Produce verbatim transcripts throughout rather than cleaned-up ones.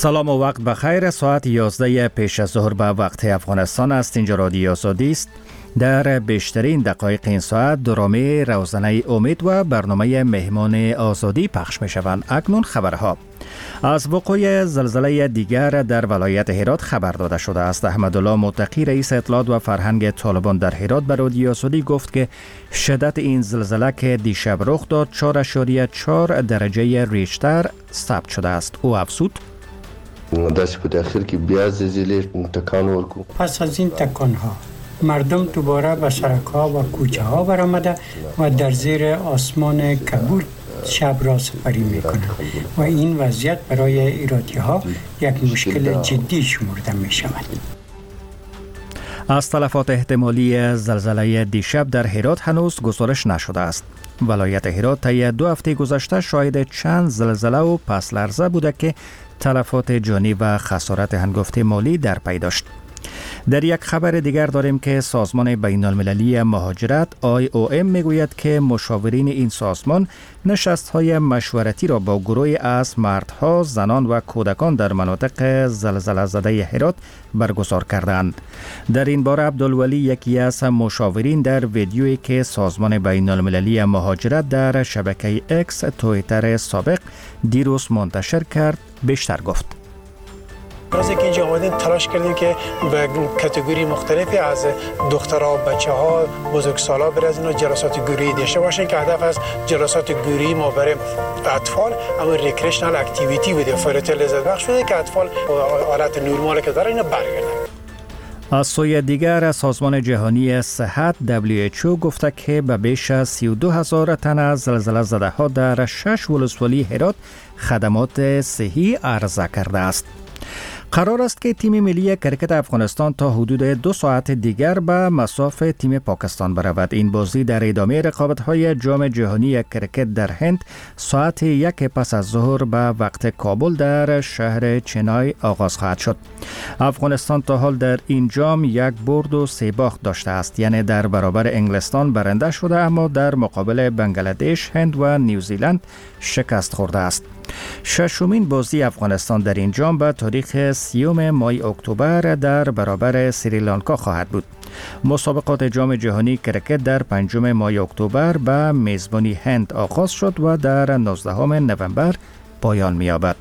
سلام و وقت بخیر. ساعت یازده پیش از ظهر به وقت افغانستان است. اینجا رادیو آزادی است. در بیشترین دقایق این ساعت درامه روزانه امید و برنامه مهمان آزادی پخش می شوند. اکنون خبرها. از وقوع زلزله دیگر در ولایت هرات خبر داده شده است. احمدالله متقی رئیس اطلاعات و فرهنگ طالبان در هرات به رادیو آزادی گفت که شدت این زلزله که دیشب رخ داد چهار اعشاریه چهار درجه ریشتر ثبت شده است. او افزود: دست په اخر کې بیا زلزله تکان ورکو. پس از این تکان ها مردم دوباره به سرک ها و کوچه ها برآمده و در زیر آسمان کبود شب را سپری می کنند و این وضعیت برای ایراتی ها یک مشکل جدی شمرده می شود. از تلفات احتمالی زلزله دیشب در هرات هنوز گزارش نشده است. ولایت هرات طی دو هفته گذشته شاهد چند زلزله و پس لرزه بوده که تلفات جانی و خسارت هنگفت مالی در پی داشت. در یک خبر دیگر داریم که سازمان بین المللی مهاجرت آی او ام میگوید که مشاورین این سازمان نشست‌های مشورتی را با گروهی از مردها، زنان و کودکان در مناطق زلزله زده هرات برگزار کردند. در این باره عبدالولی یکی از مشاورین در ویدیویی که سازمان بین المللی مهاجرت در شبکه اکس توییتر سابق دیروز منتشر کرد بیشتر گفت. از اینکه اینجا آمدیم تلاش کردیم که به کاتگوری مختلفی از دخترها و بچه‌ها بزرگسالا بر از اینا جلسات گروهی داشته باشن که هدف از جلسات گروهی ما برای اطفال اما ریکریشنال اکتیویتی بوده، فعالیت لذت بخش بوده که اطفال حالت نرمال که دارن اینا برگردن. از سوی دیگر سازمان جهانی صحت دبلیو اچ او گفته که به بیش از سی و دو هزار تن از زلزله زده ها در شش ولسوالی هرات خدمات صحی عرضه کرده است. قرار است که تیم ملی کرکت افغانستان تا حدود دو ساعت دیگر به مصاف تیم پاکستان برود. این بازی در ادامه رقابت‌های جام جهانی کرکت در هند ساعت یک پس از ظهر به وقت کابل در شهر چنای آغاز خواهد شد. افغانستان تا حال در این جام یک برد و سه باخت داشته است، یعنی در برابر انگلستان برنده شده اما در مقابل بنگلادش، هند و نیوزیلند شکست خورده است. ششمین بازی افغانستان در این جام به تاریخ سیوم ماه اکتبر در برابر سریلانکا خواهد بود. مسابقات جام جهانی کرکت در پنجم ماه اکتبر به میزبانی هند آغاز شد و در نوزدهم نوامبر پایان می‌یابد.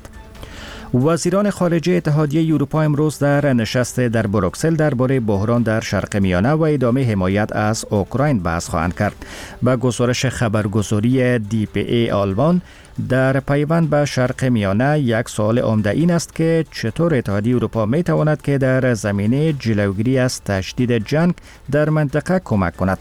وزیران خارجه اتحادیه اروپا امروز در نشست در بروکسل درباره بحران در شرق میانه و ادامه حمایت از اوکراین بحث خواهند کرد. با گزارش خبرگزاری دی پی ای آلمان، در پیوند به شرق میانه یک سوال عمده این است که چطور اتحادیه اروپا می تواند که در زمینه جلوگیری از تشدید جنگ در منطقه کمک کند.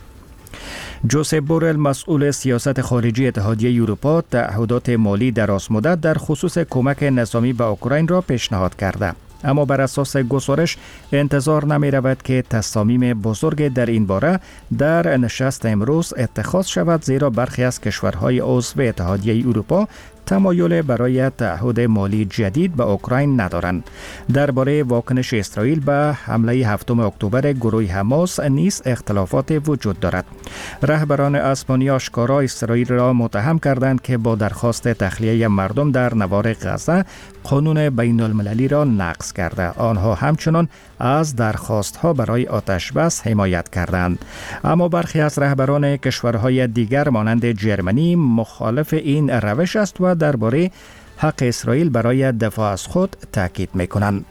جوزپ بورل مسئول سیاست خارجی اتحادیه اروپا تعهدات مالی درازمدت در خصوص کمک نظامی به اوکراین را پیشنهاد کرده، اما بر اساس گزارش انتظار نمی رود که تصامیم بزرگ در این باره در نشست امروز اتخاذ شود، زیرا برخی از کشورهای عضو اتحادیه اروپا تمایل برای تعهد مالی جدید به اوکراین ندارند. درباره واکنش اسرائیل به حمله هفتم اکتبر گروه حماس نیز اختلافات وجود دارد. رهبران اسپانی آشکارا اسرائیل را متهم کردند که با درخواست تخلیه مردم در نوار غزه قانون بین المللی را نقض کرده. آنها همچنان از درخواست‌ها برای آتش بس حمایت کردند. اما برخی از رهبران کشورهای دیگر مانند جرمنی مخالف این روش است و درباره حق اسرائیل برای دفاع از خود تاکید می‌کنند.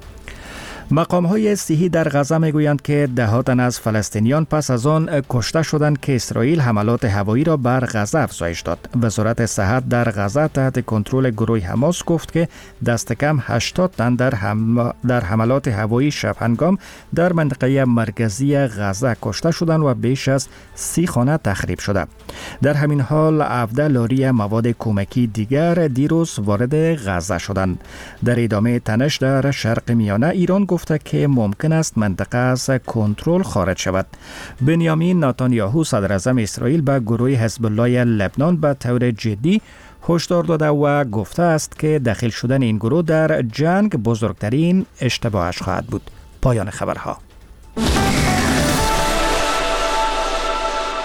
مقام‌های صحی در غزه میگویند که ده تن از فلسطینیان پس از آن کشته شدند که اسرائیل حملات هوایی را بر غزه افزایش داد. وزارت صحت در غزه تحت کنترل گروه حماس گفت که دست کم هشتاد تن در, هم... در حملات هوایی شب هنگام در منطقه مرکزی غزه کشته شدند و بیش از سی خانه تخریب شده. در همین حال هفده لاری مواد کمکی دیگر دیروز وارد غزه شدند. در ادامه تنش در شرق میانه ایران گفت گفته که ممکن است منطقه از کنترل خارج شود. بنیامین نتانیاهو صدر اعظم اسرائیل به گروه حزب الله لبنان به طور جدی هشدار داده و گفته است که داخل شدن این گروه در جنگ بزرگترین اشتباهش خواهد بود. پایان خبرها.